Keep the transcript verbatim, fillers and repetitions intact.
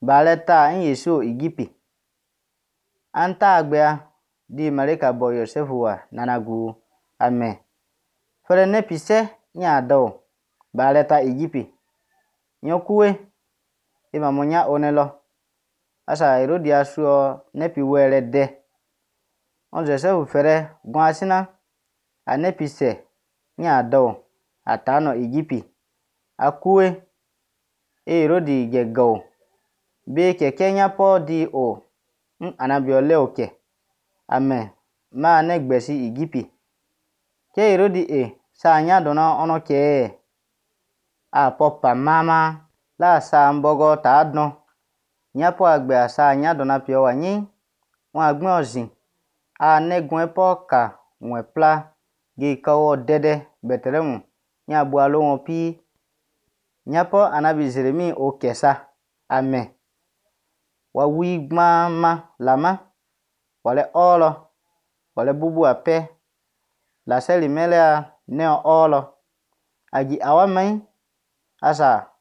baleta in Yesu igipi. Anta agbea di malika bo Yosefu wa nanagu ame. Fere nepise nya do baleta igipi. Nyokuwe ima monya onelo. Asa Herodia suo nepi wele de. On Yosefu fere gwasina a nepise nya do atano igipi. Akuwe e Herodi gegau. Be keke nya po di o. Mm, anabiole oke. Ame ma negbesi igipi. Ke Herodi e sa nya dona ono ke a popa mama la sa mbogo ta adno. Nya po agbe sa nya dona pio wanyi. Wa agbe ozin. A negwen po ka mwe pla ge kawo dede betelemu. Nya bu alo won pi. Nya po anabi Jeremi o kesa. Ame. Wa wigma ma lama. Wale olo. Wale bubu ape. La seli melea neo olo. Agi awamai. Asa